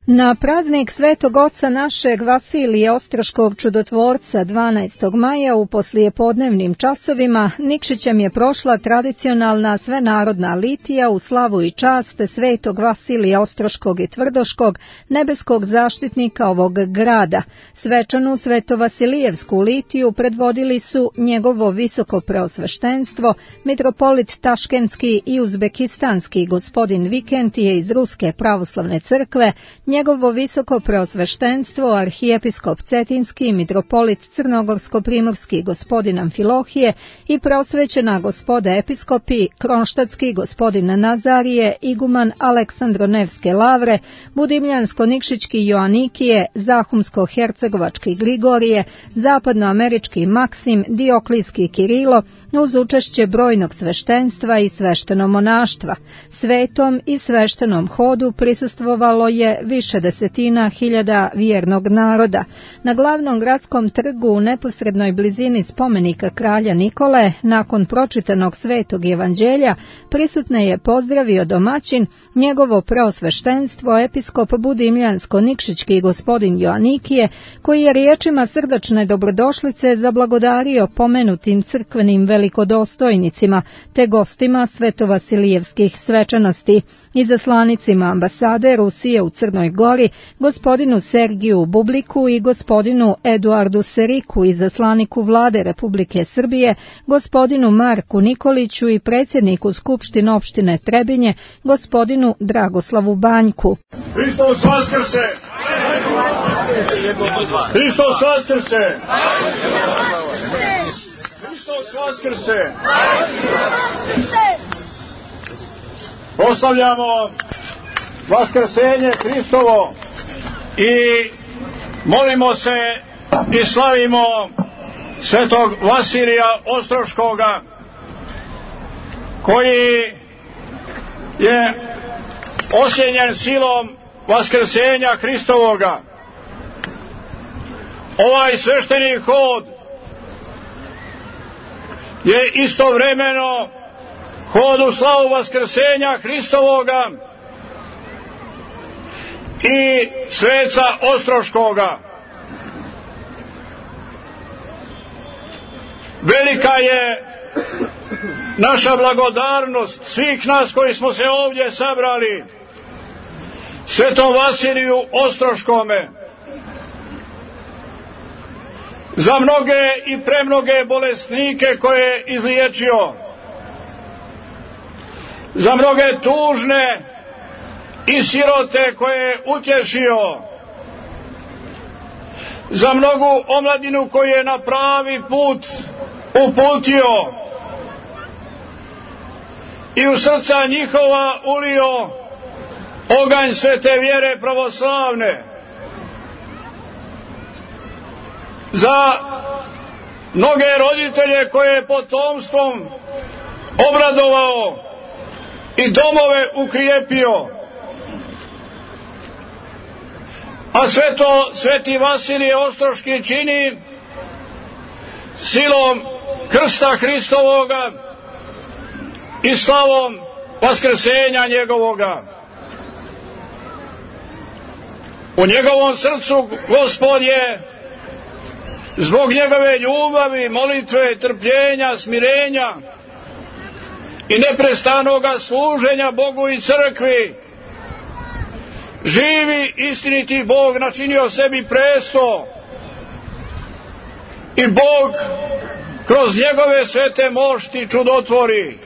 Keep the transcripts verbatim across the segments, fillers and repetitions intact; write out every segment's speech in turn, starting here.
Na praznik Svetog Oca našeg Vasilija Ostroškog čudotvorca dvanaestog maja u poslijepodnevnim časovima Nikšićem je prošla tradicionalna svenarodna litija u slavu i čast Svetog Vasilija Ostroškog i Tvrdoškog, nebeskog zaštitnika ovog grada. Svečanu svetovasilijevsku litiju predvodili su njegovo visoko preosveštenstvo, mitropolit Taškenski i uzbekistanski gospodin Vikentije iz Ruske pravoslavne crkve, njegovo visoko preosveštenstvo arhijepiskop Cetinski, mitropolit Crnogorsko-primorski gospodin Amfilohije i preosvećena gospoda episkopi Kronštatski gospodin Nazarije, iguman Aleksandronevske lavre, Budimljansko-Nikšićki Joanikije, Zahumsko-hercegovački Grigorije, zapadnoamerički Maksim, Dioklijski Kirilo, uz učešće brojnog sveštenstva i svešteno monaštva. Svetom i sveštenom hodu prisustvovalo je više desetina hiljada vjernog naroda. Na glavnom gradskom trgu u neposrednoj blizini spomenika kralja Nikole, nakon pročitanog svetog evanđelja, prisutne je pozdravio domaćin, njegovo preosveštenstvo episkop Budimljansko-Nikšićki gospodin Joanikije, koji je riječima srdačne dobrodošlice zablagodario pomenutim crkvenim velikodostojnicima te gostima svetovasilijevskih svečanosti, izaslanicima ambasade Rusije u Crnoj Gori, gospodinu Sergiju Bubliku i gospodinu Eduardu Seriku, izaslaniku vlade Republike Srbije, gospodinu Marku Nikoliću i predsjedniku Skupštine opštine Trebinje, gospodinu Dragoslavu Banjku. Hristos vaskrse! Hristos vaskrse! Hristos vaskrse! Proslavljamo vaskrsenje Hristovo i molimo se i slavimo svetog Vasilija Ostroškoga, koji je osjenjen silom vaskrsenja Hristovoga. Ovaj svešteni hod je istovremeno hod u slavu vaskrsenja Hristovoga i sveca Ostroškoga. Velika je naša blagodarnost svih nas koji smo se ovdje sabrali svetom Vasiliju Ostroškome za mnoge i premnoge bolesnike koje je izliječio, za mnoge tužne i sirote koje je utješio, za mnogu omladinu koju je na pravi put uputio i u srca njihova ulio oganj svete vjere pravoslavne, za mnoge roditelje koje je potomstvom obradovao i domove ukrijepio, a sve to sveti Vasilije Ostroški čini silom krsta Hristovoga i slavom vaskrsenja njegovoga. U njegovom srcu Gospod je zbog njegove ljubavi, molitve, trpljenja, smirenja i neprestanoga služenja Bogu i crkvi, živi istiniti Bog načinio sebi presto i Bog kroz njegove svete mošti čudotvori.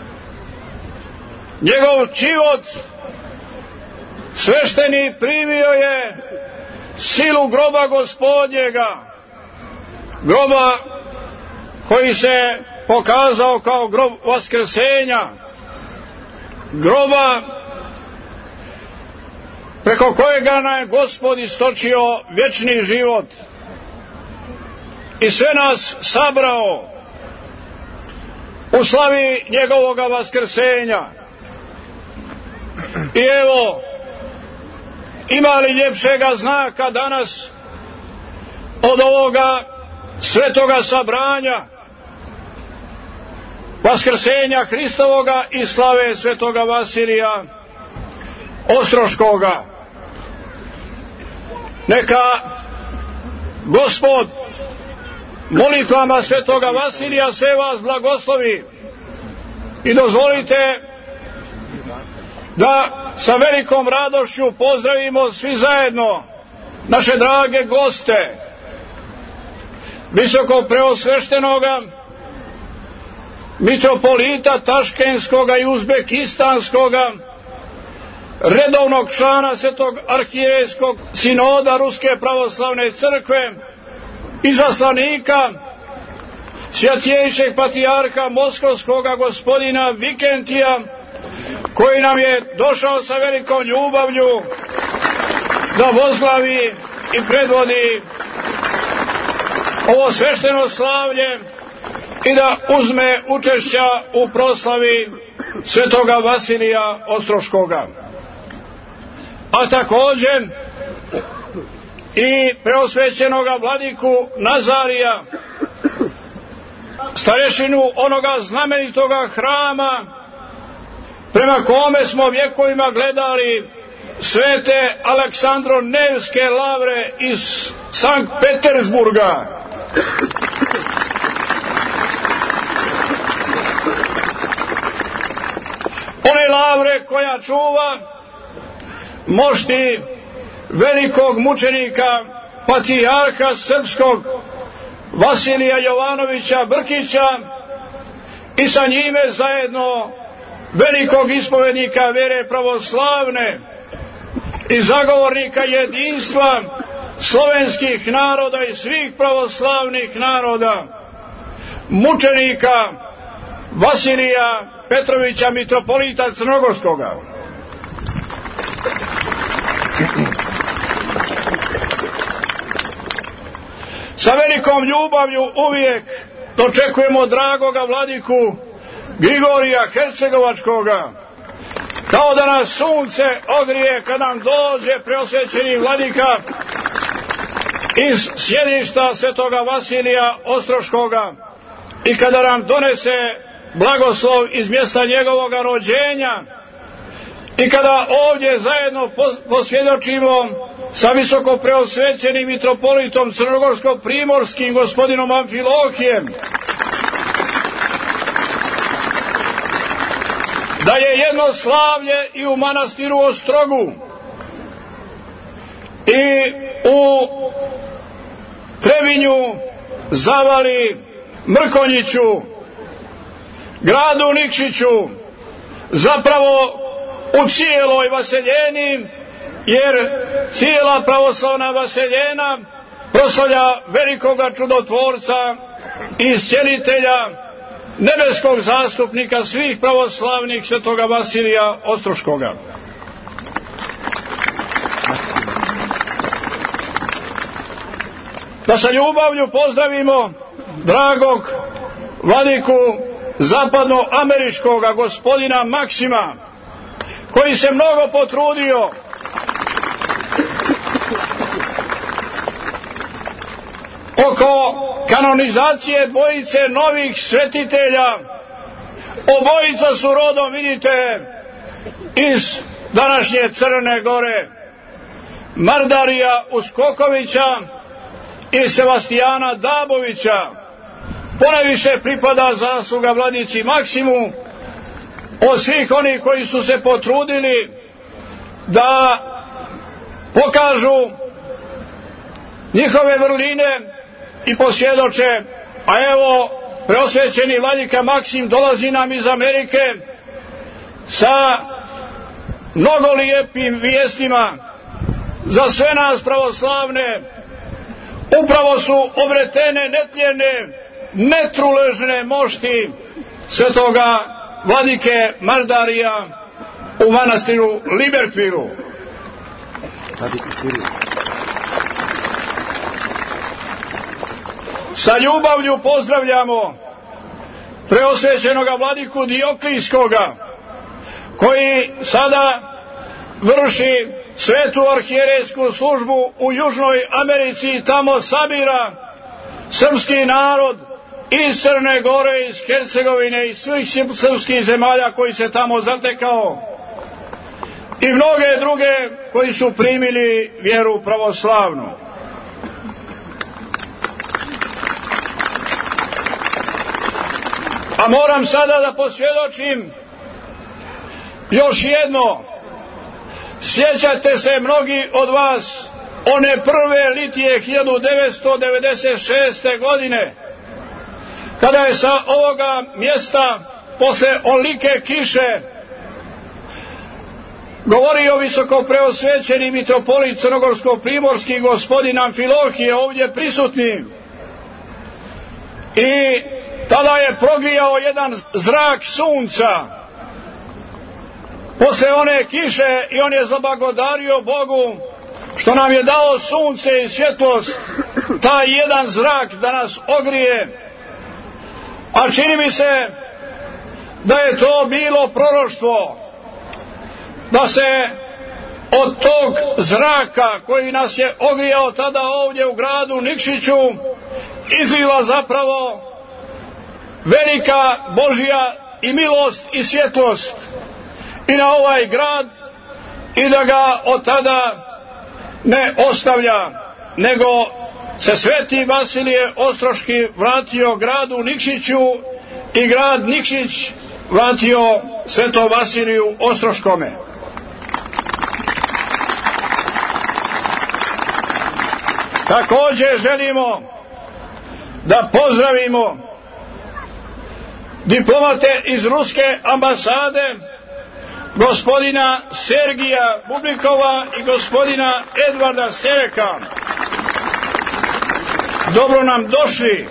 Njegov život svešteni primio je silu groba Gospodnjega, groba koji se pokazao kao grob vaskrsenja, groba preko kojega nam je Gospod istočio vječni život i sve nas sabrao u slavi njegovoga vaskrsenja. I evo, ima li ljepšega znaka danas od ovoga svetoga sabranja, vaskrsenja Hristovoga i slave svetoga Vasilija Ostroškoga. Neka Gospod molitvama svetoga Vasilija sve vas blagoslovi i dozvolite da sa velikom radošću pozdravimo svi zajedno naše drage goste, visoko preosveštenoga mitropolita Taškenskoga i Uzbekistanskoga, redovnog člana Svetog arhijerejskog sinoda Ruske pravoslavne crkve, izaslanika svjatjejšeg patrijarha Moskovskoga gospodina Vikentija, koji nam je došao sa velikom ljubavlju da vozglavi i predvodi ovo svešteno slavlje i da uzme učešća u proslavi svetoga Vasilija Ostroškoga. A također i preosvećenoga vladiku Nazarija, starešinu onoga znamenitoga hrama prema kome smo vjekovima gledali svete Aleksandro-Nevske lavre iz Sankt Petersburga. One lavre koja čuva mošti velikog mučenika patrijarha srpskog Vasilija Jovanovića Brkića i sa njime zajedno velikog ispovednika vjere pravoslavne i zagovornika jedinstva slovenskih naroda i svih pravoslavnih naroda, mučenika Vasilija Petrovića mitropolita Crnogorskoga. Sa velikom ljubavlju uvijek dočekujemo dragoga vladiku Grigorija Hercegovačkoga, kao da nas sunce ogrije kad nam dođe preosvećeni vladika iz sjedišta svetoga Vasilija Ostroškoga i kada nam donese blagoslov iz mjesta njegovoga rođenja i kada ovdje zajedno posvjedočimo sa visoko preosvećenim mitropolitom crnogorsko-primorskim gospodinom Amfilohijem da je jedno slavlje i u manastiru Ostrogu i u Trebinju, Zavali, Mrkonjiću, gradu Nikšiću, zapravo u cijeloj Vaseljeni, jer cijela pravoslavna Vaseljena proslavlja velikoga čudotvorca i iscijelitelja, nebeskog zastupnika svih pravoslavnih svetoga Vasilija Ostroškoga. Da sa ljubavlju pozdravimo dragog vladiku zapadnoameričkoga gospodina Maksima, koji se mnogo potrudio oko kanonizacije dvojice novih svetitelja. Obojica su rodom, vidite, iz današnje Crne Gore, Mardarija Uskokovića i Sevastijana Dabovića. Ponajviše pripada zasluga vladici Maksimu od svih onih koji su se potrudili da pokažu njihove vrline i posvjedoče. A evo, preosvećeni vladika Maksim dolazi nam iz Amerike sa mnogo lijepim vijestima za sve nas pravoslavne. Upravo su obretene netljene, netruležne mošti svetoga vladike Mardarija u manastiru Libertvilu. Sa ljubavlju pozdravljamo preosvećenoga vladiku Dioklijskoga, koji sada vrši svetu arhijerejsku službu u Južnoj Americi i tamo sabira srpski narod iz Crne Gore, iz Hercegovine i svih srpskih zemalja koji se tamo zatekao. i mnoge druge koji su primili vjeru pravoslavnu. A moram sada da posvjedočim još jedno. Sjećate se mnogi od vas one prve litije hiljadu devetsto devedeset šeste. godine, kada je sa ovoga mjesta posle onlike kiše govorio visoko preosvećeni mitropolit crnogorsko-primorski gospodin Amfilohije, ovdje prisutni, i tada je progrijao jedan zrak sunca posle one kiše i on je zablagodario Bogu što nam je dao sunce i svjetlost, taj jedan zrak da nas ogrije. A čini mi se da je to bilo proroštvo, da se od tog zraka koji nas je ogrijao tada ovdje u gradu Nikšiću izlila zapravo velika Božja i milost i svjetlost i na ovaj grad, i da ga od tada ne ostavlja, nego se sveti Vasilije Ostroški vratio gradu Nikšiću i grad Nikšić vratio svetom Vasiliju Ostroškome. Također želimo da pozdravimo diplomate iz ruske ambasade, gospodina Sergija Bublikova i gospodina Edvarda Sereka. Dobro nam došli.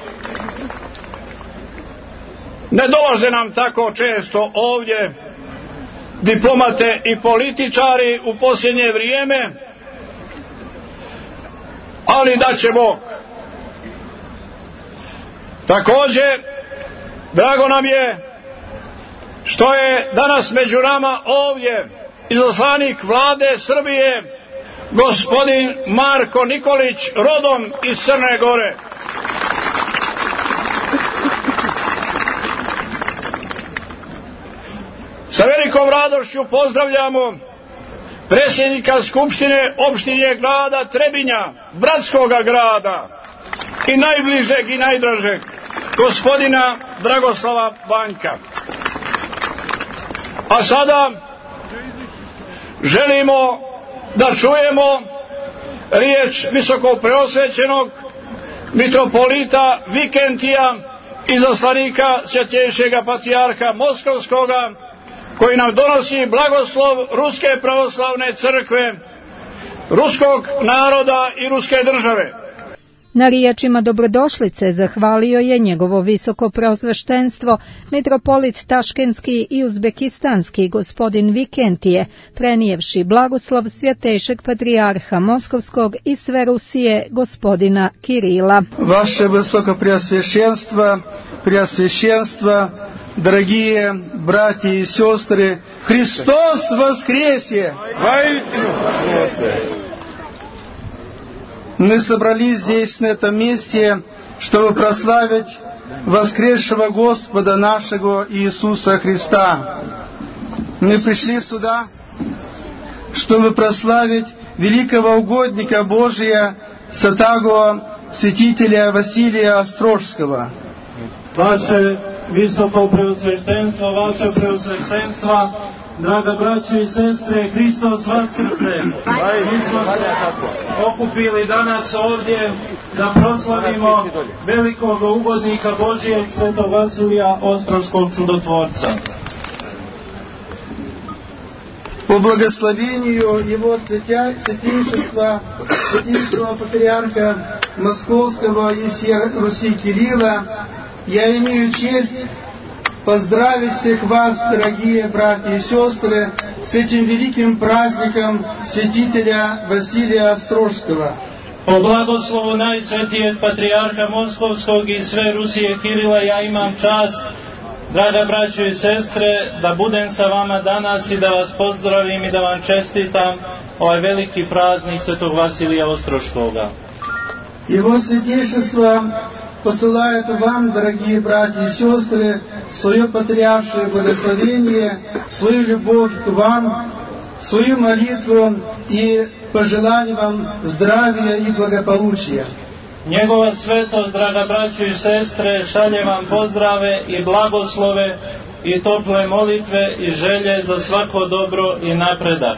Ne dolaze nam tako često ovdje diplomate i političari u posljednje vrijeme, ali da će Bog. Također drago nam je što je danas među nama ovdje izaslanik vlade Srbije, gospodin Marko Nikolić, rodom iz Crne Gore. Sa velikom radošću pozdravljamo predsjednika Skupštine opštine grada Trebinja, bratskoga grada i najbližeg i najdražeg, gospodina Dragoslava Banka. A sada želimo da čujemo riječ visoko preosvećenog mitropolita Vikentija, izaslanika Svjetejšega patrijarha Moskovskoga, koji nam donosi blagoslov Ruske pravoslavne crkve, ruskog naroda i ruske države. Na riječima dobrodošlice zahvalio je njegovo visoko preosveštenstvo mitropolit Taškenski i uzbekistanski gospodin Vikentije, prenijevši blagoslov Svjetejšeg patrijarha Moskovskog i sve Rusije gospodina Kirila. Vaše visoko preosveštenstvo, preosveštenstvo, дорогие братья и сестры, Христос воскресе! Мы собрались здесь, на этом месте, чтобы прославить воскресшего Господа нашего Иисуса Христа. Мы пришли сюда, чтобы прославить великого угодника Божия, святаго святителя Василия Острожского. Vaše visoko preosveštenstvo, vaše preosveštenstva, draga braćo i sestre, Hristos vaskrse. Mi smo se okupili danas ovdje da proslavimo velikog ugodnika Božijeg svetog Vasilija Ostroškog čudotvorca. По благословению его святейшества, святейшего патриарха Московского и всей Руси Кирилла, я имею честь поздравить всех вас, дорогие братья и сестры, с этим великим праздником святителя Василия Острожского. Po blagoslovu najsvetijeg patrijarha Moskovskog i sve Rusije Kirila ja imam čast, draga braćo i sestre, da budem sa vama danas i da vas pozdravim i da vam čestitam ovaj veliki praznik svetog Vasilija Ostroškoga. Его святейшество посылает вам, дорогие братья и сестры, свое патриаршее благословение, свою любовь к вам, свою молитву и пожелание вам здравия и благополучия. Njegova svetost, draga braćo i sestre, šalje vam pozdrave i blagoslove i tople molitve i želje za svako dobro и napredak.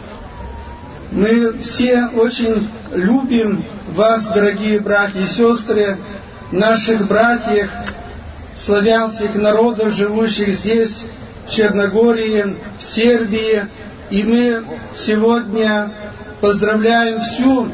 Мы все очень любим вас, дорогие братья и сестры, наших братьев, славянских народов, живущих здесь, в Черногории, в Сербии. И мы сегодня поздравляем всю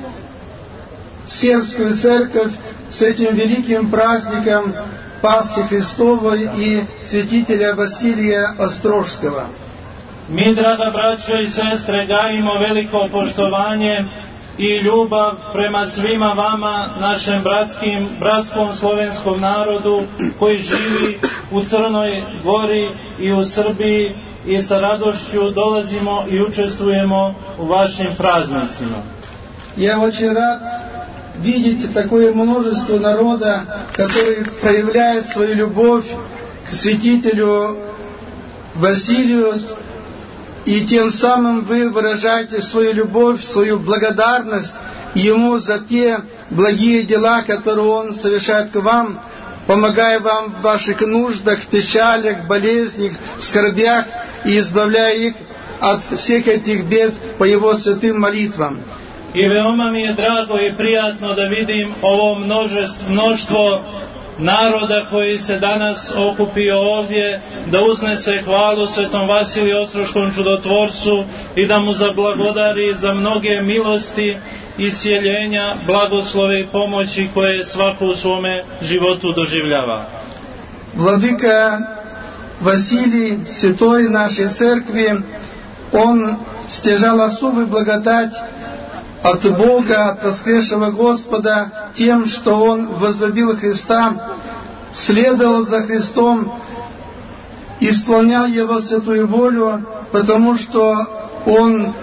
сербскую церковь с этим великим праздником Пасхи Христовой и святителя Василия Острожского. Mi, draga braćo i sestre, gajimo veliko poštovanje i ljubav prema svima vama, našem bratskim, bratskom slovenskom narodu koji živi u Crnoj Gori i u Srbiji, i sa radošću dolazimo i učestvujemo u vašim praznicima. Я очень рад видеть такое множество народа, который проявляет свою любовь к святителю Василию, и тем самым вы выражаете свою любовь, свою благодарность ему за те благие дела, которые он совершает к вам, помогая вам в ваших нуждах, печалях, болезнях, скорбях и избавляя их от всех этих бед по его святым молитвам. I veoma mi je drago i prijatno da vidim ovo množestvo, mnoštvo naroda koji se danas okupio ovdje da uznese hvalu svetom Vasiliju Ostroškom čudotvorcu i da mu zablagodari za mnoge milosti, isjeljenja, blagoslove i pomoći koje svako u svome životu doživljava. Владыка Василий, святой нашей церкви, он стяжал особую благодать от Бога, от воскресшего Господа, тем, что он возлюбил Христа, следовал за Христом, исполнял Его святую волю, потому что он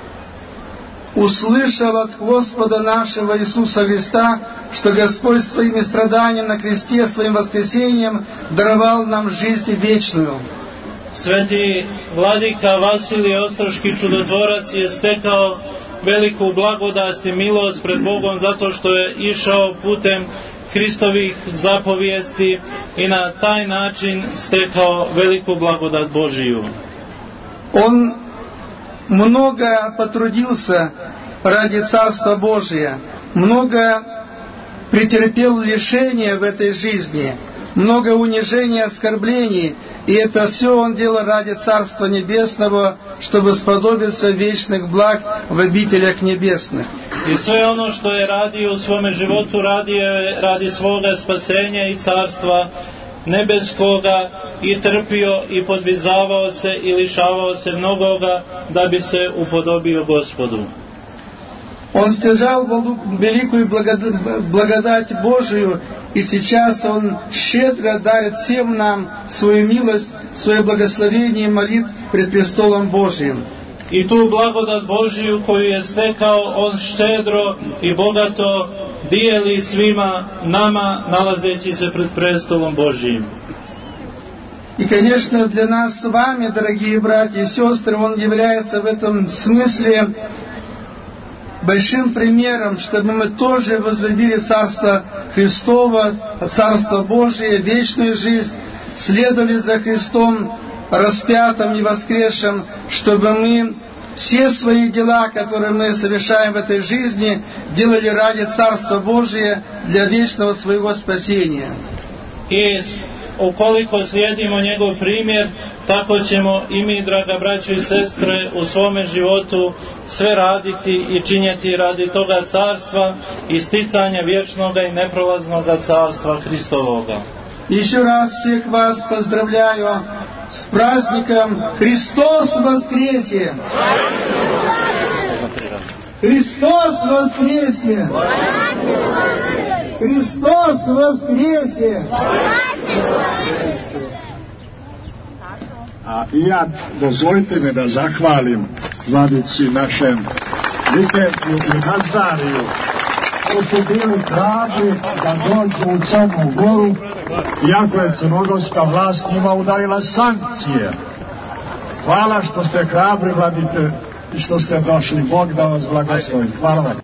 услышал от Господа нашего Иисуса Христа, что Господь своими страданиями на кресте, своим воскресением даровал нам жизнь вечную. Sveti vladika Vasilije Ostroški čudotvorac je stekao veliku blagodat i milost pred Bogom zato što je išao putem Hristovih zapovijesti i na taj način stekao veliku blagodat Božiju. Он много потрудился ради Царства Божия, много претерпел лишения в этой жизни, много унижений, оскорблений, и это все он делал ради Царства Небесного, чтобы сподобиться вечных благ в обителях небесных. I sve ono što je radio u svome životu radio je radi svoga spasenja i carstva nebeskoga i trpio i podvizavao se i lišavao se mnogoga da bi se upodobio Gospodu. Он стяжал великую благодать Божию, и сейчас Он щедро дарит всем нам свою милость, свое благословение и молитв пред престолом Божиим. I tu blagodat Božiju koju je stekao, on štedro i bogato dijeli svima nama nalazeći se pred prestolom Božijim. И, конечно, для нас с вами, дорогие братья и сестры, он является в этом смысле большим примером, чтобы мы тоже возлюбили Царство Христово, Царство Божие, вечную жизнь, следовали за Христом, распятым и воскресшим, чтобы мы все свои дела, которые мы совершаем в этой жизни, делали ради Царства Божия для вечного своего спасения. I ukoliko slijedimo njegov primjer, tako ćemo i mi, draga braćo i sestre, u svome životu sve raditi i činjeti radi toga carstva i sticanja vječnoga i neprolaznoga carstva Hristovoga. Еще раз всех вас поздравляю с праздником Христос воскресе! Христос воскресе! Христос воскресе! A i ja, dozvolite mi da zahvalim vladici našem Vikenju i Nazariju, koji su bili hrabri da dođu u Crnu Goru, iako je crnogorska vlast njima udarila sankcije. Hvala što ste hrabri, vladite i što ste došli. Bog da vas blagoslovi. Hvala vam.